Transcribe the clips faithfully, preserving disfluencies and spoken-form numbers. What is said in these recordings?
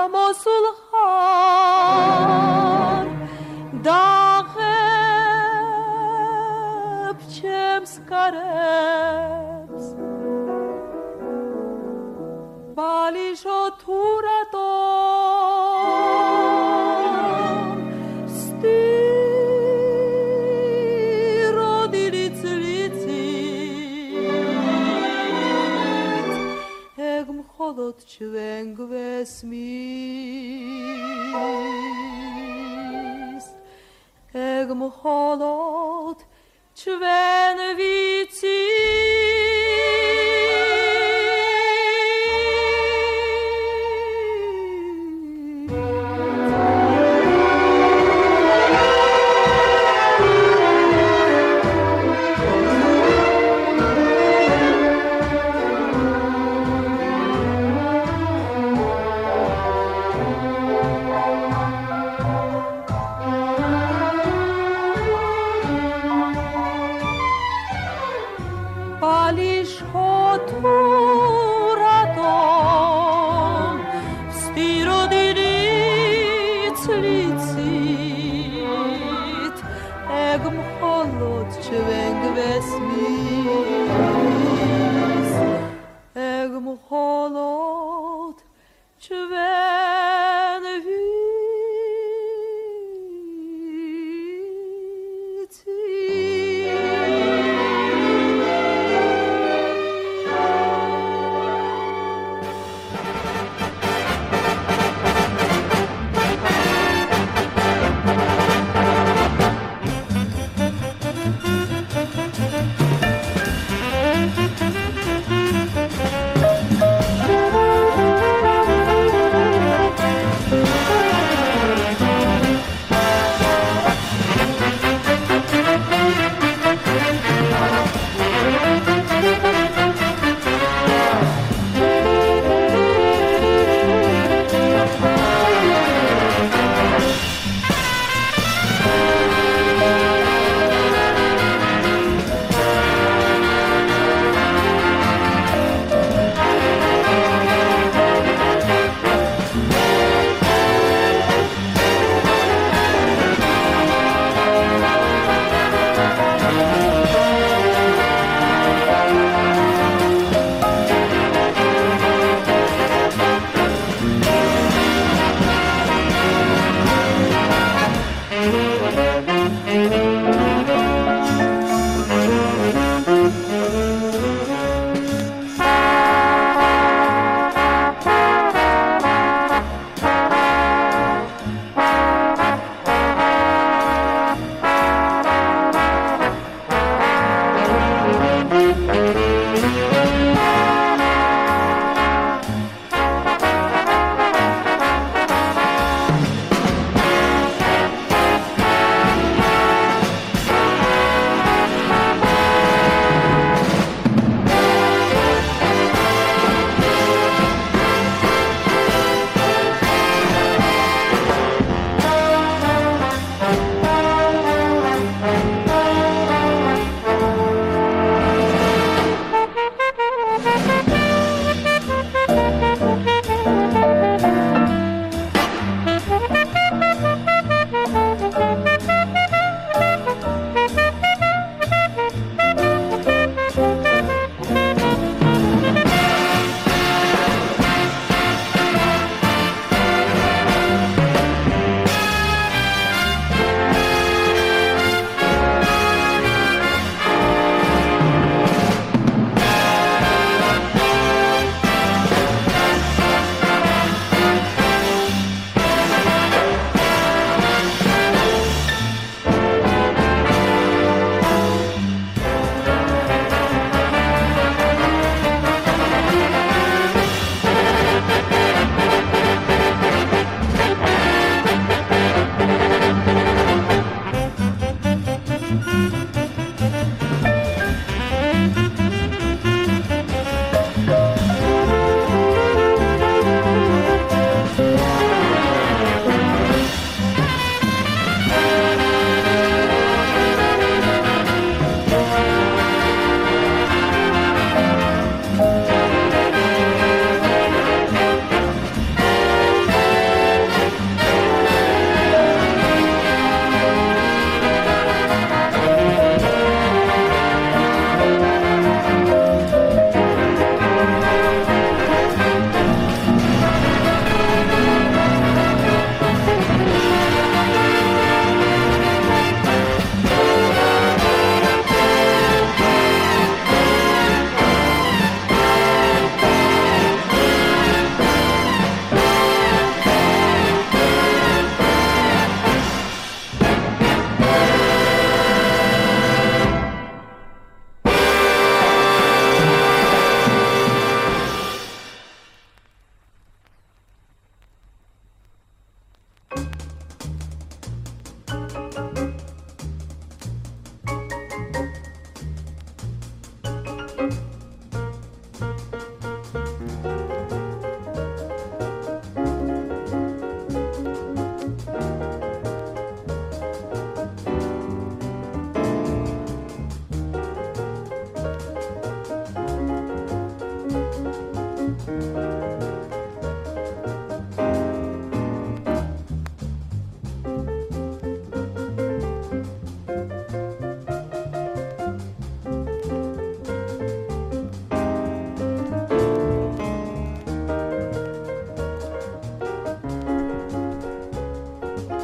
המוסולחן דחב צ'מס קרבס בלישו תורתו סתירו דיליצליצית אגם חולות צ'וונג וסמיס אגם חולות צ'וון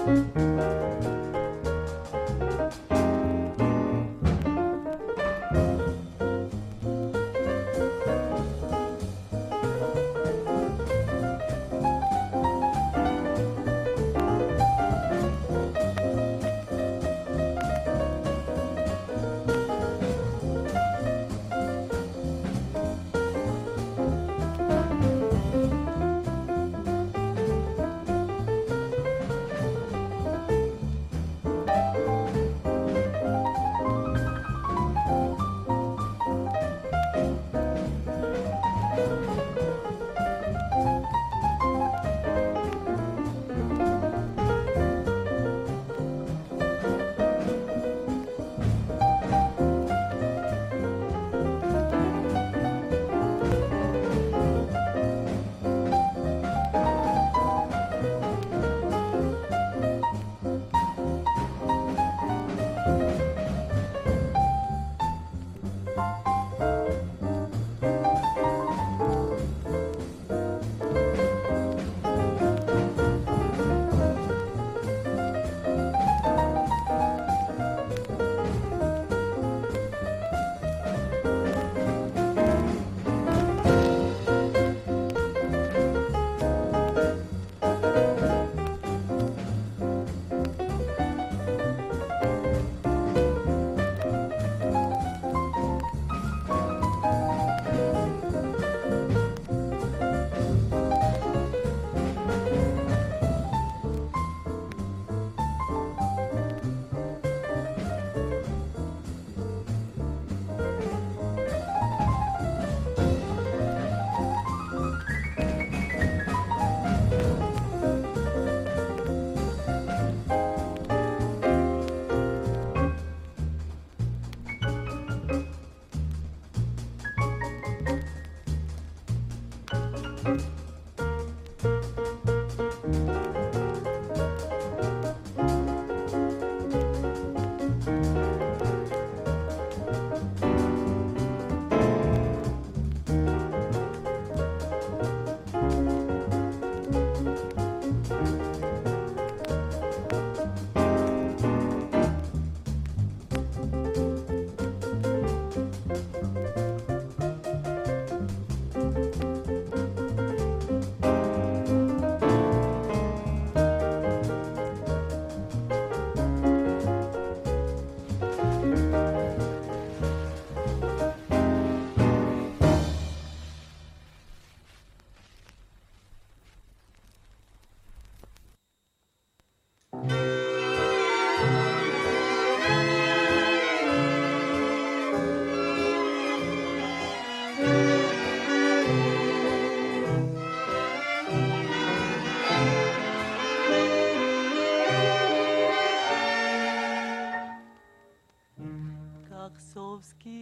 Совский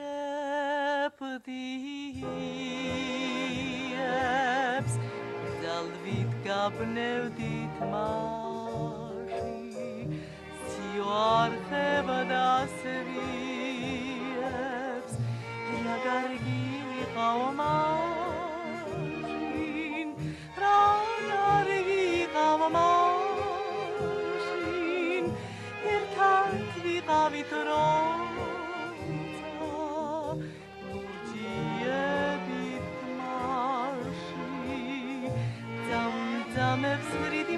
крепдиепс, Залвитка пневдит маши, Сиоархева да свиепс, Рагарги хаумашин, Рагарги хаумашин, Иртат вихавитрон, Dame wsrydi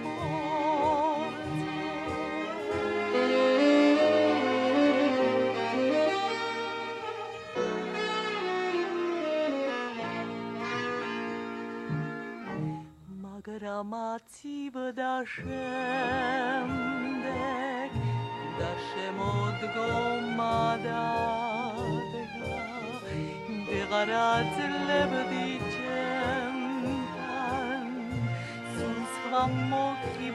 Magramaci b'dashem-dek, Dashem od gomadadega, Begarat lebedichem kan, Sus chvamokhi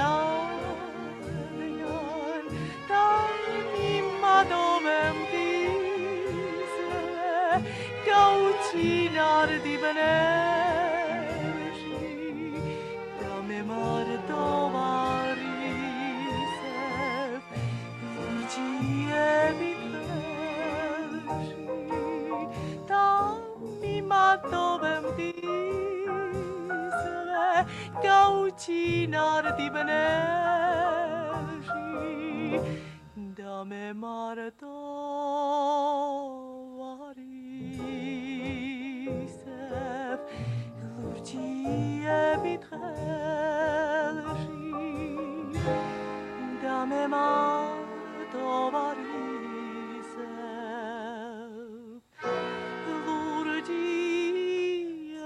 b'larayan, Taimim adovem tise, Gauchi nardi b'neshi, Dame mardovarisef, Vigie bitleshi, Taimim adovem tise, Gauchi nardi b'neshi, me marto varisef lurgie bitrelshi da me marto varisef lurgie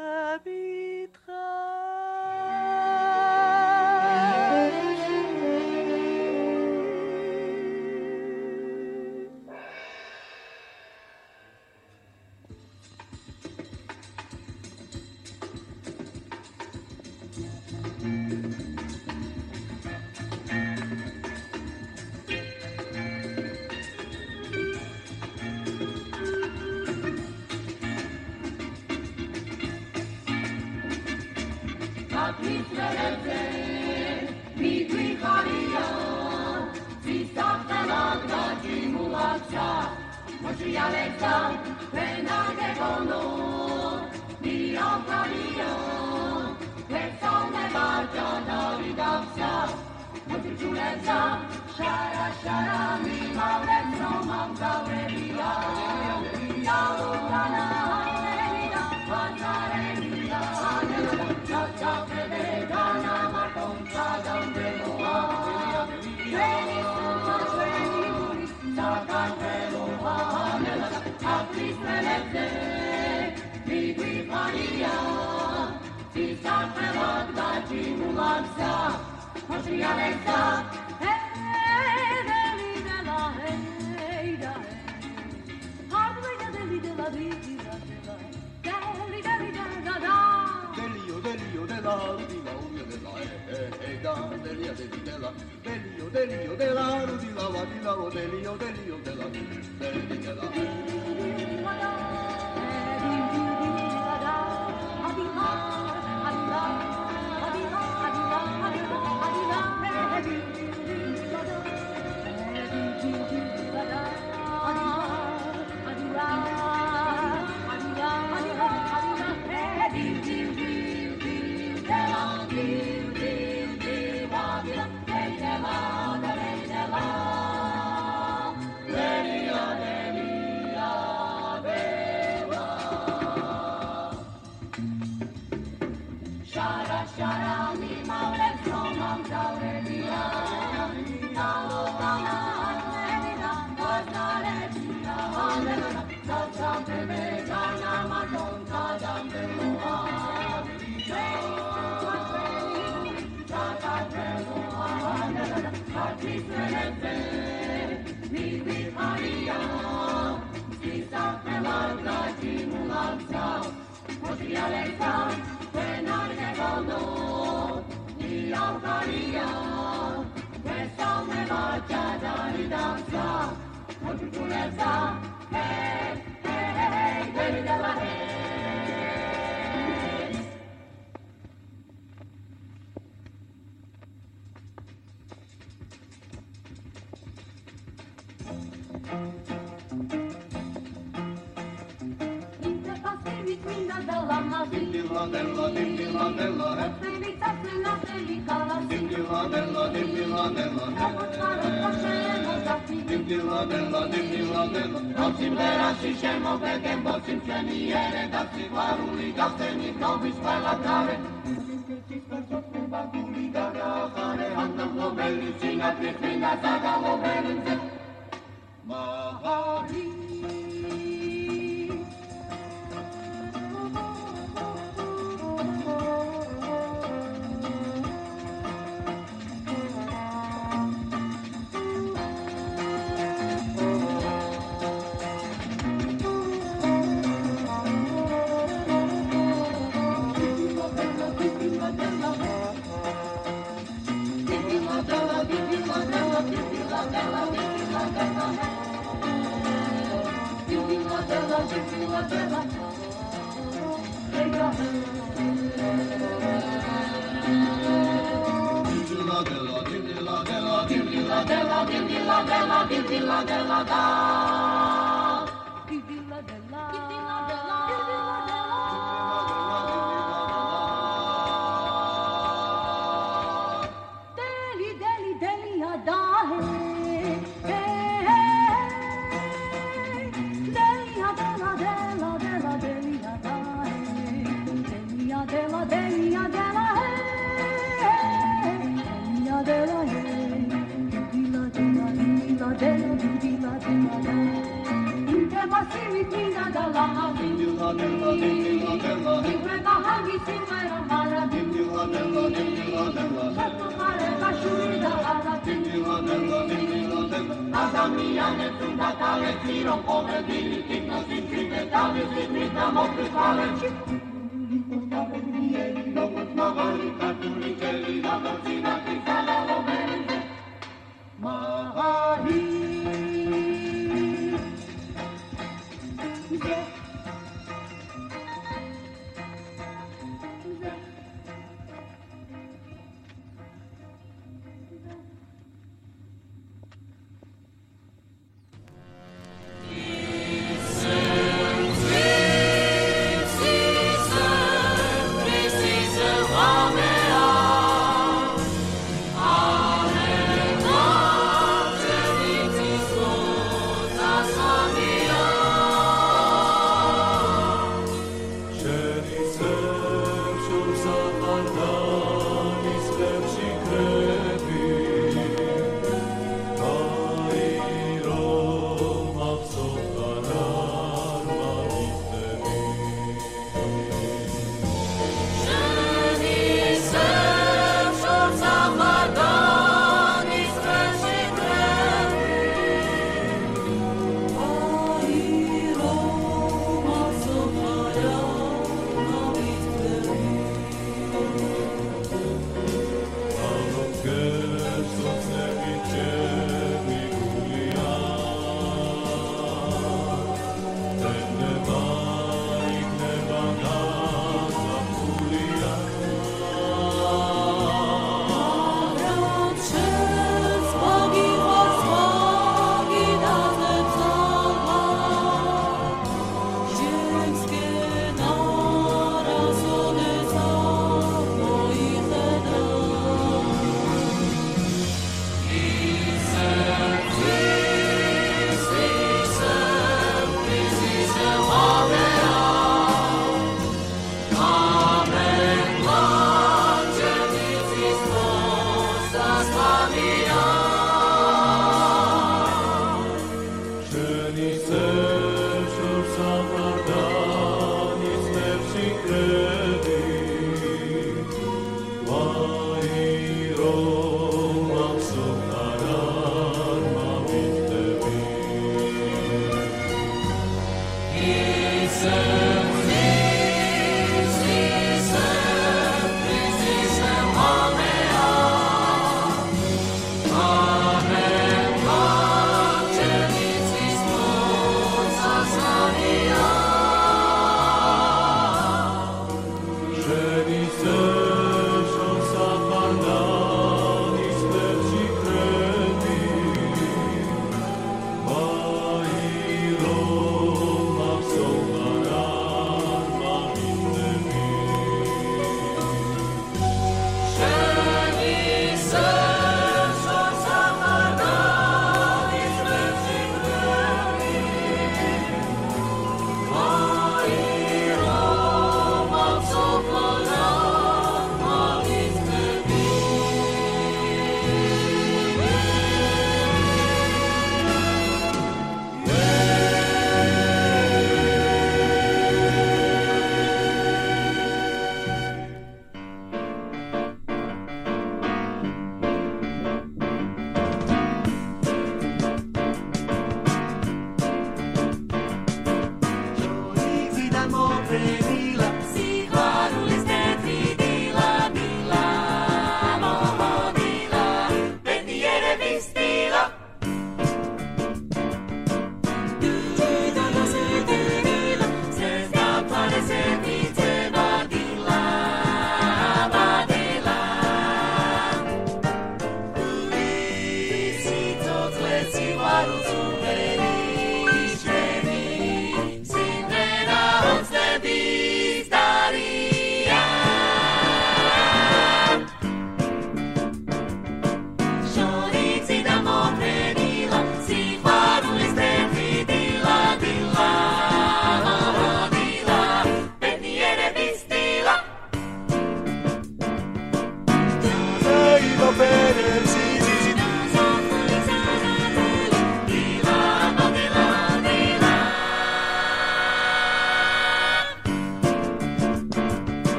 Deli, deli, deli, ada hai.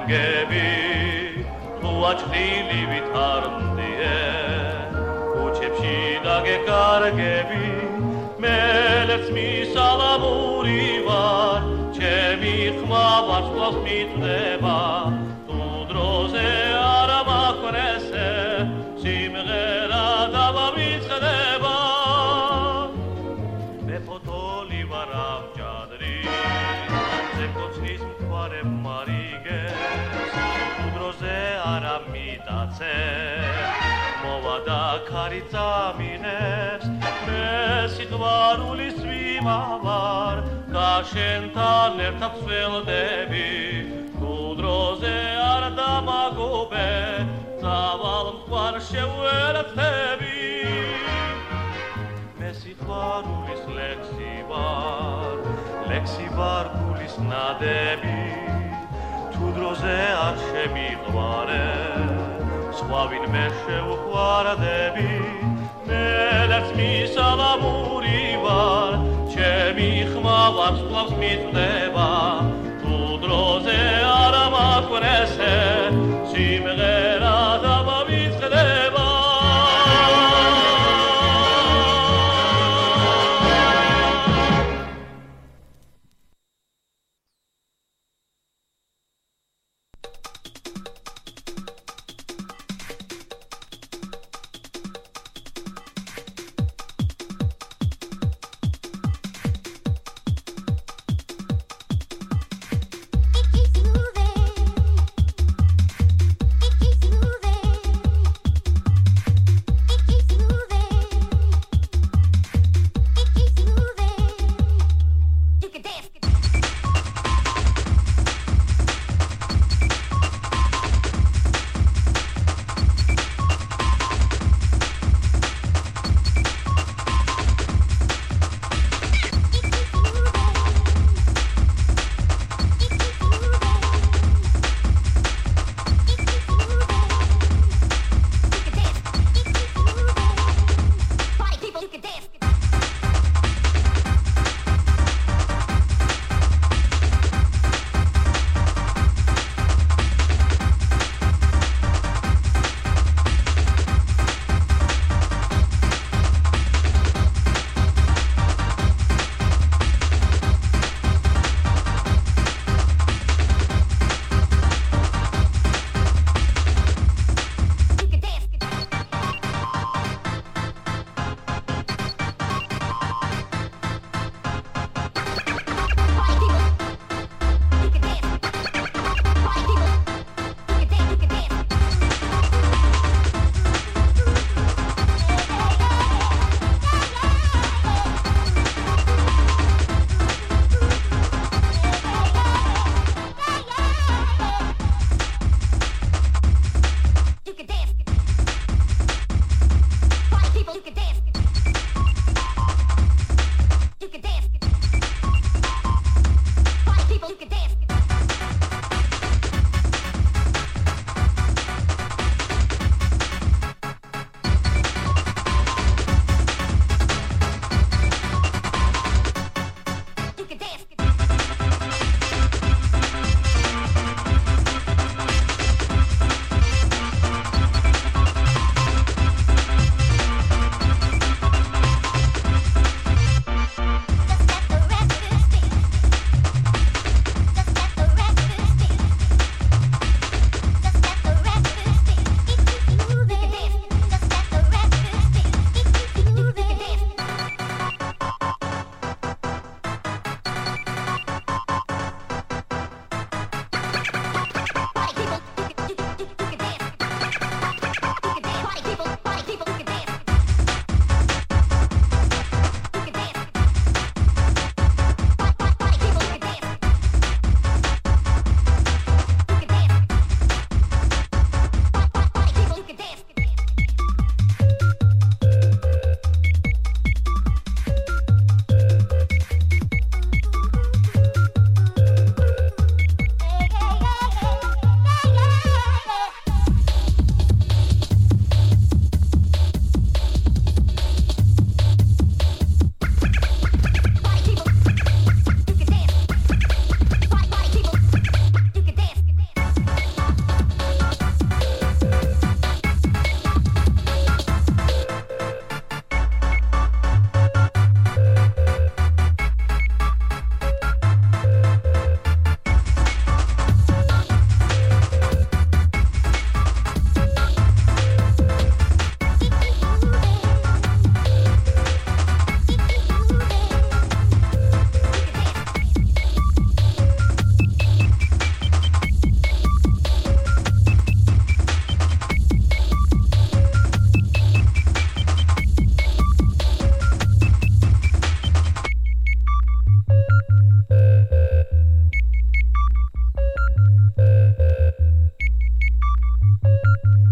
გები ლუაჩხილი ვითარდიე ქუჩებში დაგეკარგები მელეც მისალამური ვარ ჩემი ხმა ვარსკვლავს მიწდება თუ დროზე არა მაქვსე სიმღერა დავამიწყდება მე ფოთოლი ვარ ამჭადრი ზემკოცნის მთვარე მარიგეს თუ დროზე არა მიტაცე მოვა და ქარი წამიღებს მე სიყვარულის ვიმავარ გაშენთან ერთად ვსველდები თუ დროზე არ დამაგობე წავალ მტკვარ შეუერთხები მე სიყვარულის ლექსი ვარ ლექსი ვარ გულის ნადები თუ დროზე არ შემიყვარე სხვა ვინმე შეუყვარდები მელეც მისალამური ვარ ჩემი ხმა ვარსკვლავს მიწდება თუ დროზე არ მაქვსე სიმღერა დავამიწყდება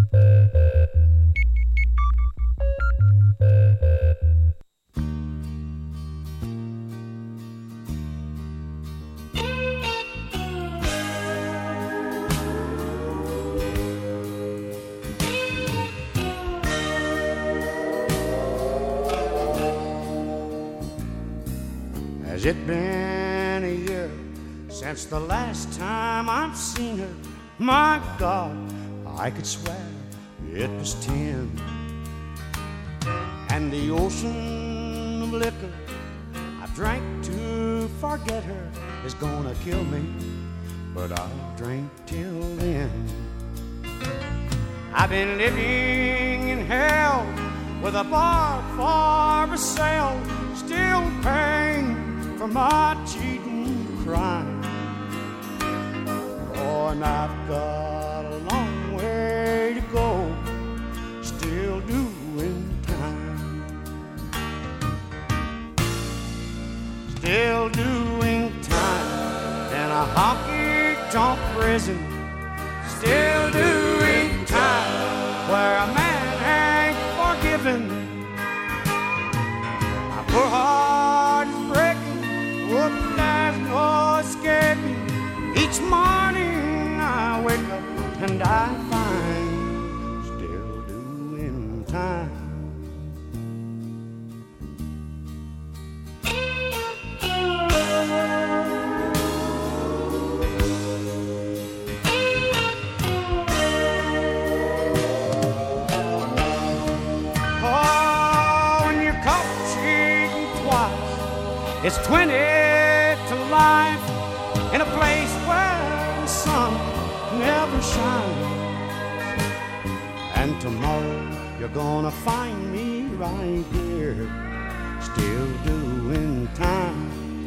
Has it been a year since the last time I've seen her? My God, I could swear it was ten. And the ocean of liquor I drank to forget her is gonna kill me, but I'll drink till then. I've been living in hell with a bar for sale, still paying for my cheating crime. Oh, and I've got a long way to go, still doing time, still doing time in a honky-tonk prison, still doing time where a man ain't forgiven. My poor heart is breaking, whoop, there's no escaping. Each morning I wake up and I find still doing time. Oh, when you're caught cheating twice, it's twenty to life in a place where the sun never shines. And tomorrow you're gonna find me right here, still doing time,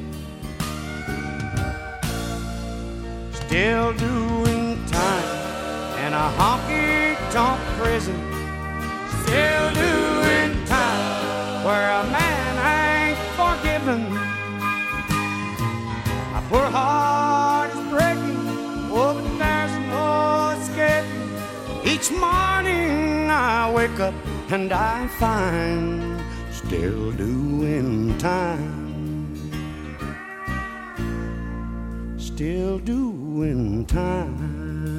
still doing time in a honky-tonk prison, still doing time where a man ain't forgiven. My poor heart is breaking, oh, but there's no escaping. Each morning I wake up and I find still doing time, still doing time.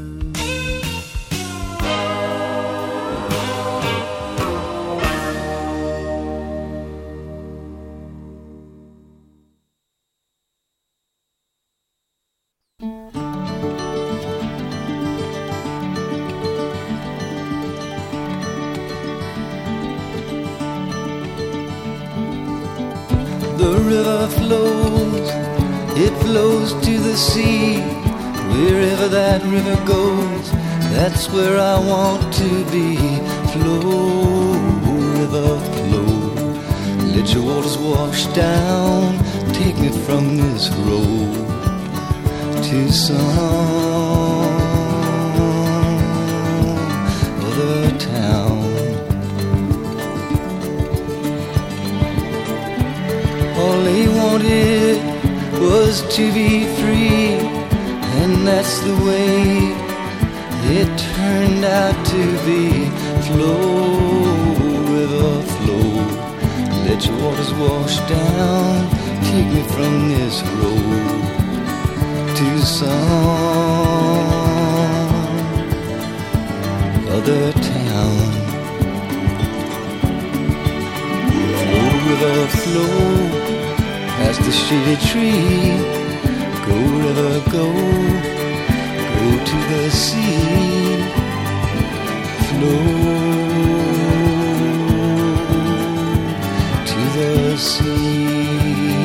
The river flows, it flows to the sea. Wherever that river goes, that's where I want to be. Flow, river, flow, let your waters wash down. Take me from this road to some other town. All he wanted was to be free, and that's the way it turned out to be. Flow, river, flow, let your waters wash down. Take me from this road to some other town. Flow, river, flow, past the shady tree. Go, river, go, go to the sea. Flow to the sea.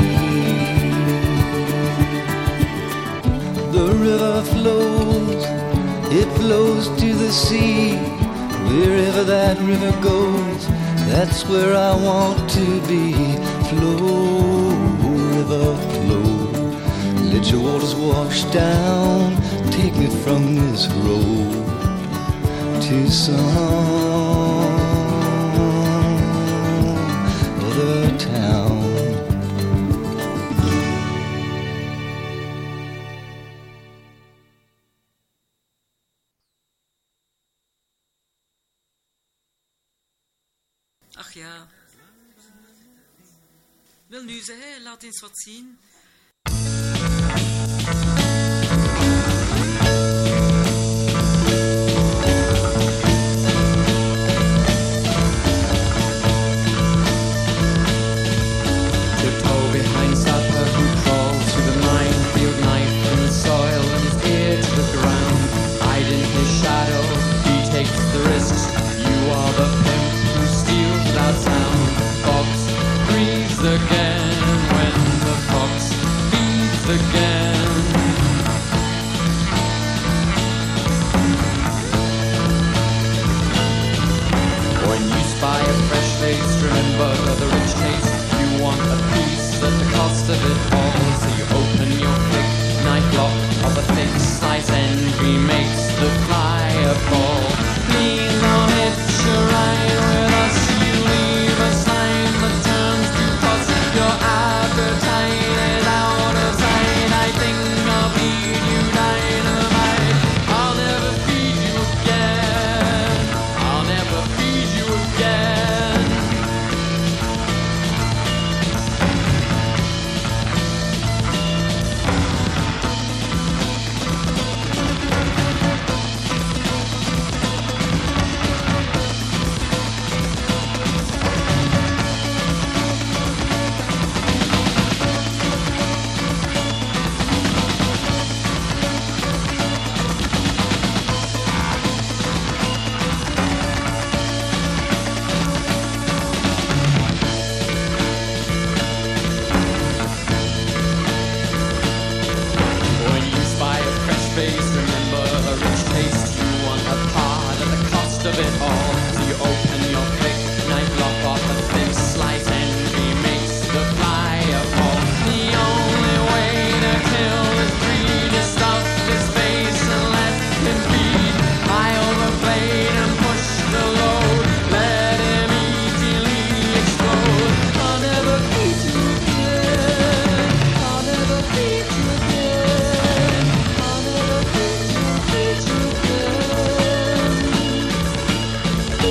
The river flows, it flows to the sea. Wherever that river goes, that's where I want to be. Flow, river, flow, let your waters wash down. Take me from this road to some other town. Ach ja. Wel nu, zeg, laat eens wat zien. Tiptoe behind Sapper who crawls through the minefield, knife in the soil and his ear to the ground. Hiding his shadow, he takes the risks. You are the pimp who steals without sound. Fox breathes again when the fox feeds again. When you spy a fresh face, remember the rich taste. You want a piece at the cost of it all. So you open your quick knife lock of a thick slice. Envy makes the flyer fall. Please don't hitch a ride with us. You leave a sign that turns to fuss. Your appetite is out of sight. I think I'll feed you dynamite. I'll never feed you again. I'll never feed you again. When you spy a fresh face, remember the rich taste. You want a part at the cost of it all. So you open your thick knife lock off a thin slice. Envy makes the flyer fall. The only way to kill this greed is stuff his face and let him feed. Pile the blade and push the load. Let him easily explode. I'll never feed you again. I'll never feed you again. I'll never feed you, feed you again.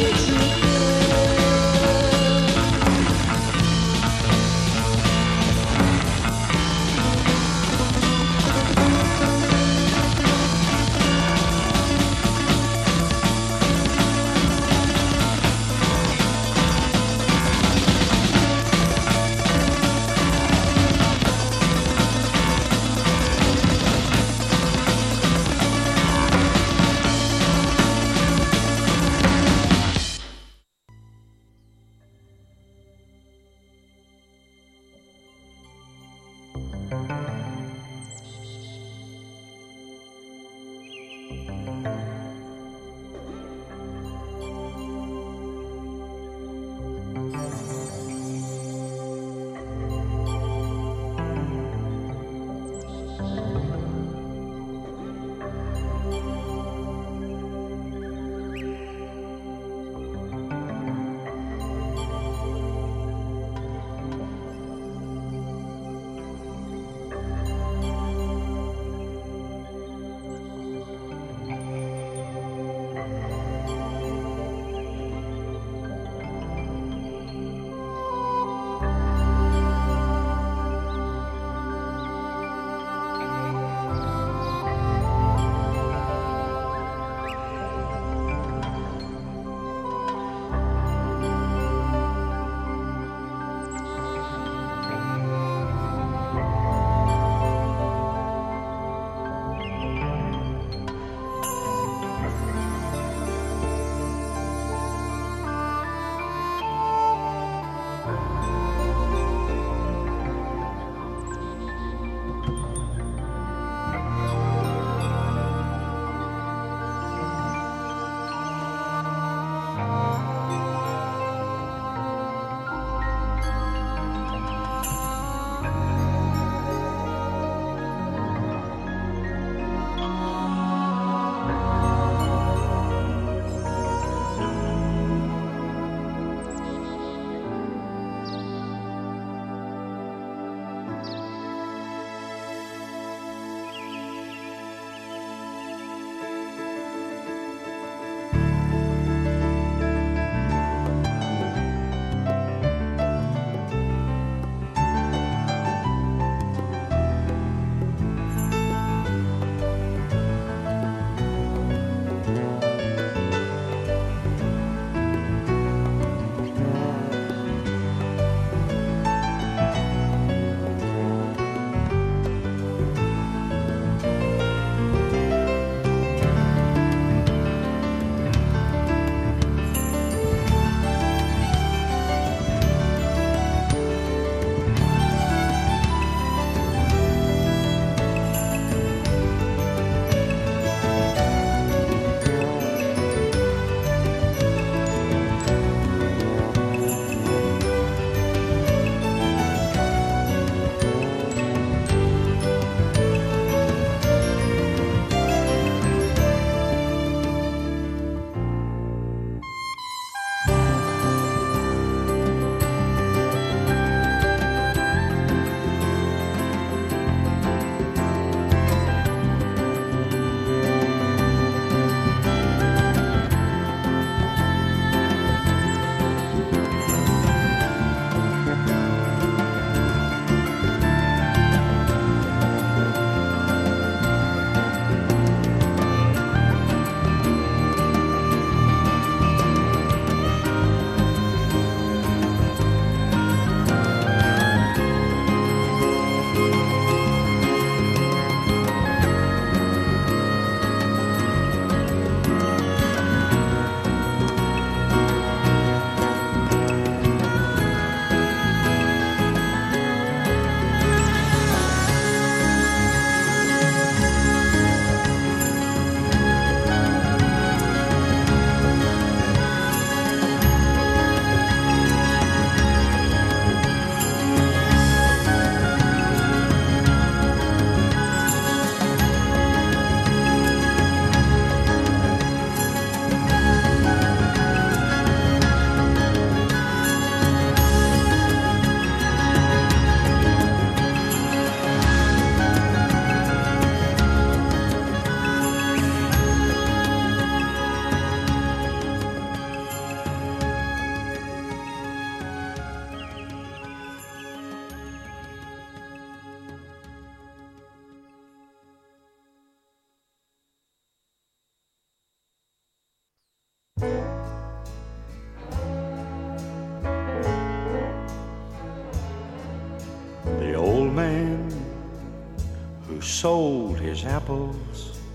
sold his apples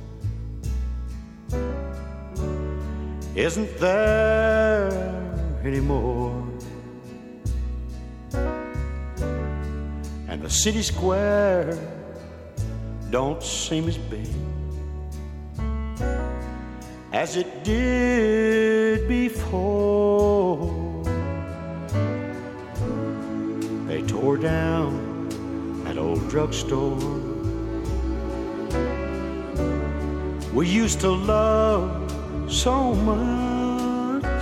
isn't there anymore, and the city square don't seem as big as it did before. They tore down that old drugstore we used to love so much,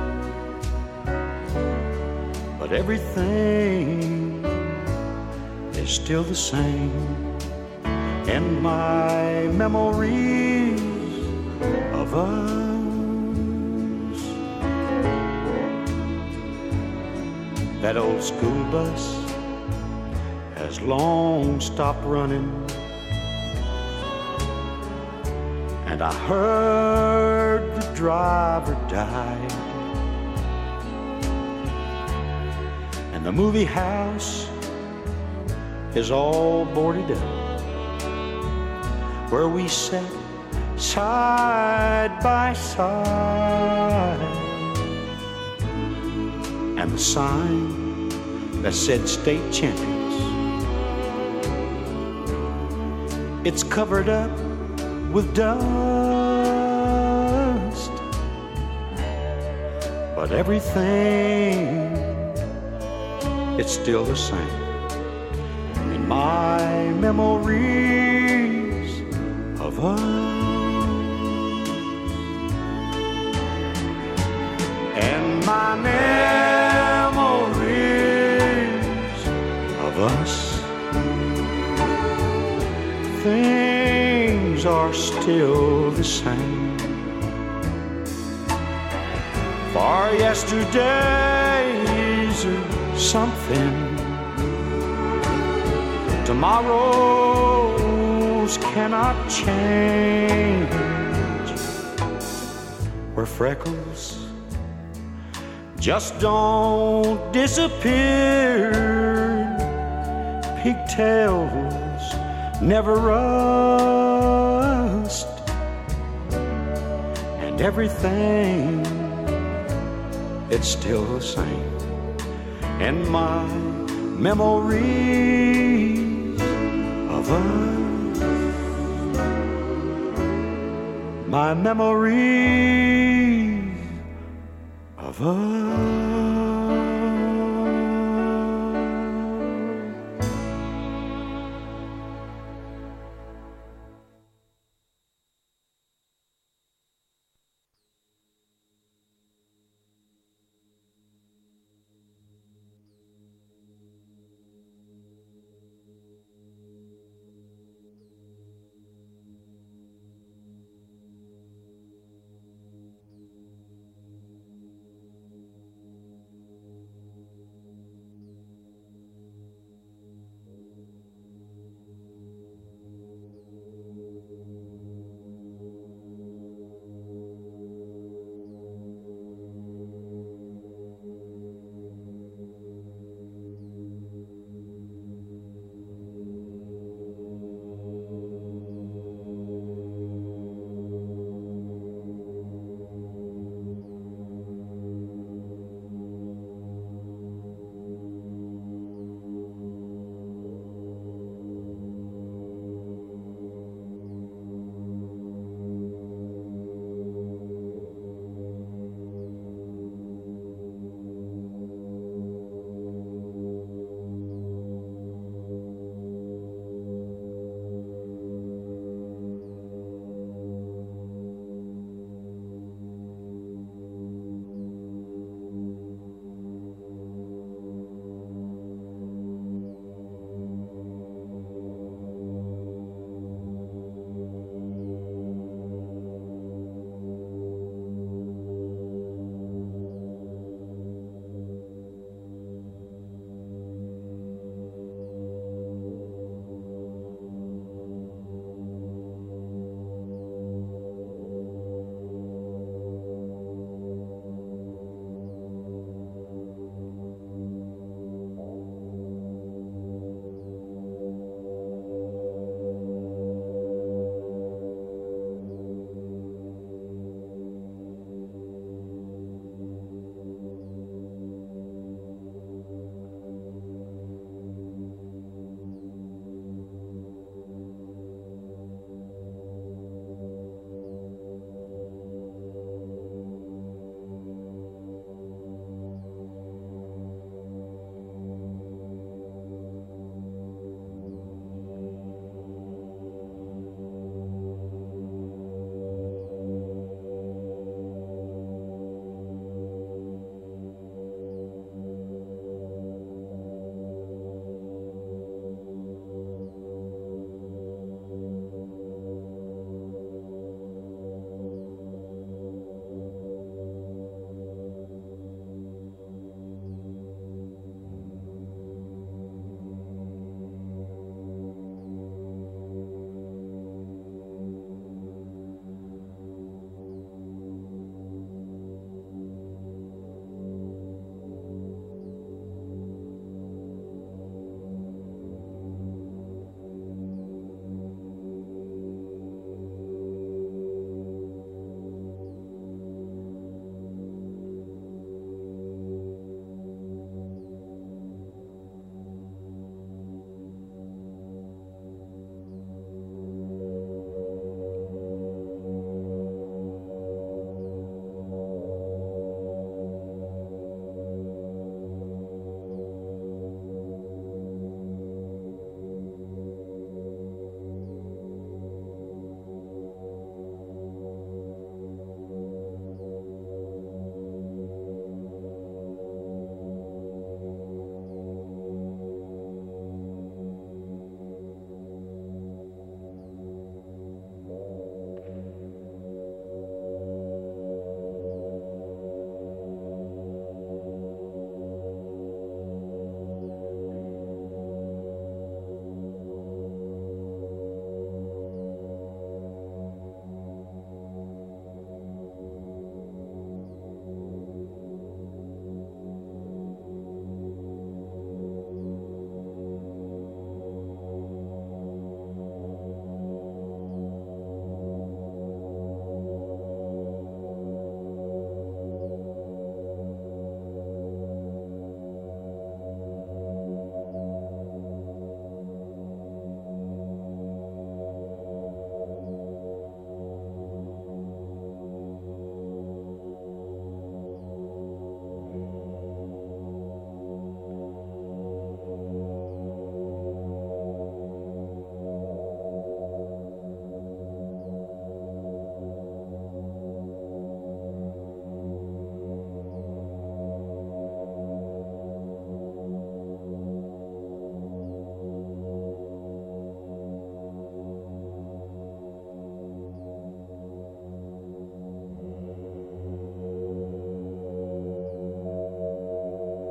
but everything is still the same in my memories of us. That old school bus has long stopped running, and I heard the driver died, and the movie house is all boarded up, where we sat side by side, and the sign that said state champions, it's covered up with dust, but everything, it's still the same in my memories of us. And my memories of us, things are still the same. For yesterdays are something, tomorrows cannot change, where freckles just don't disappear, pigtails never rust, and everything, it's still the same in my memories of us. My memories of us.